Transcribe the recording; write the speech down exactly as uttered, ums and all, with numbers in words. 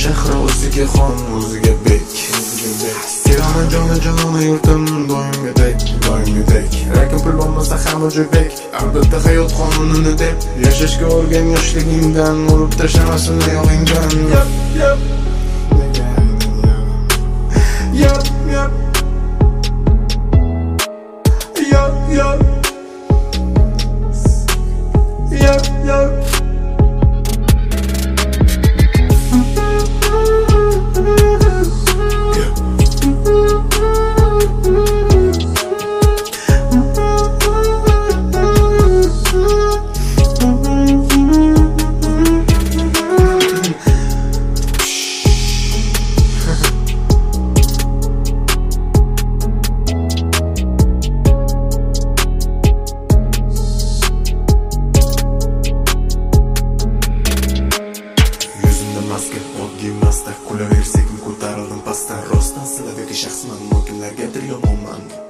shahri o'ziga xon, o'ziga bek. Seraman jona-jona yurtim doimgidek, doimgidek. Lekin pul bo'lmasa ham o'jibek, albatta hayot qonunini deb yashashga o'rgan yoshligingdan, urib tashlamasin oyog'ingdan. Yap, yap. Yap, yap. Yap, yap. Yap, yap. Oddiy masta kulaversak ko'tarildim pastdan, rostdan siladagi shaxsman, mo'kinlargadir yomonman.